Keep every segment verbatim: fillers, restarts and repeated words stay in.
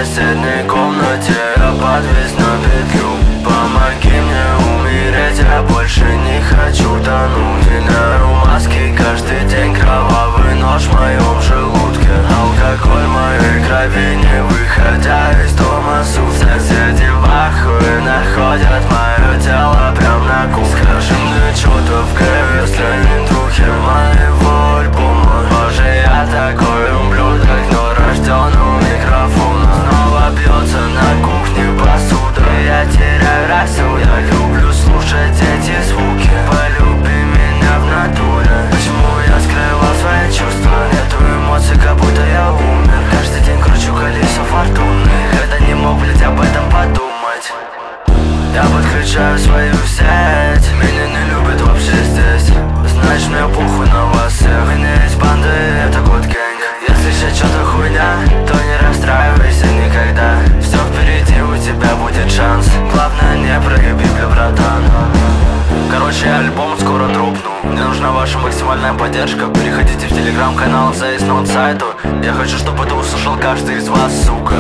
соседней комнате, я подвис на петлю. Помоги мне умереть, я больше не хочу тонуть. Меняю маски каждый день, кровавый нож в моем желудке. Алкоголь моей крови, не выходя из дома суд. Соседи в ахуе находят мое тело прям на кухне. Скажи мне, что то в крови, если не духи моего альбома. Боже, я такой ублюдок, но рожден у микрофона. Снова бьется на кухне посуда, я теряю рассудок. Я люблю слушать эти звуки, полюби меня в натуре. Почему я скрывал свои чувства? Нету эмоций, как будто я умер. Каждый день кручу колесо фортуны, когда не мог, блядь, об этом подумать. Я подключаю свою сеть, меня не любят вообще здесь. Значит, мне похуй на вас всех. У меня есть банда, это год гэнг. Если сейчас что-то хуйня, то не расстраивайся никогда. Все впереди, у тебя будет шанс. Главное, не проеби, бля, братан. Короче, альбом скоро дропну. Мне нужна ваша максимальная поддержка. Переходите в телеграм-канал This Not сайту. Я хочу, чтобы это услышал каждый из вас, сука.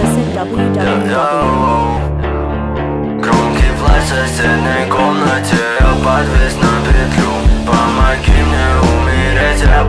Громкий плач в соседней комнате, я подвис на петлю. Помоги мне умереть, я